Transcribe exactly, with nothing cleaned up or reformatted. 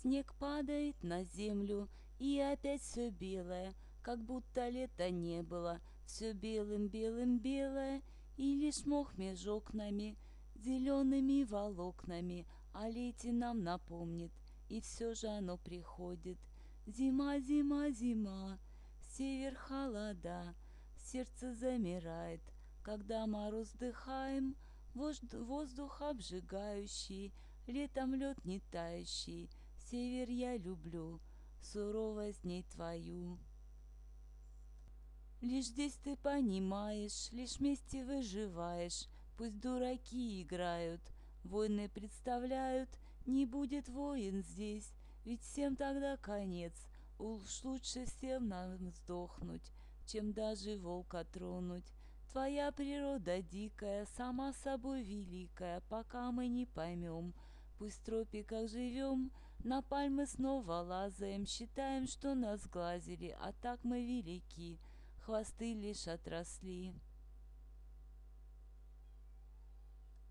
Снег падает на землю, и опять все белое, как будто лета не было, все белым-белым-белое, и лишь мох меж окнами, зелеными волокнами, о лете нам напомнит, и все же оно приходит. Зима, зима, зима, север холода, сердце замирает, когда мороз вдыхаем, воздух обжигающий, летом лед не тающий. Север я люблю, суровость дней твою. Лишь здесь ты понимаешь, лишь вместе выживаешь, пусть дураки играют, войны представляют, не будет воин здесь, ведь всем тогда конец, уж лучше всем нам сдохнуть, чем даже волка тронуть. Твоя природа дикая, сама собой великая, пока мы не поймем. Пусть в тропиках живем, на пальмы снова лазаем, считаем, что нас глазили, а так мы велики, хвосты лишь отросли.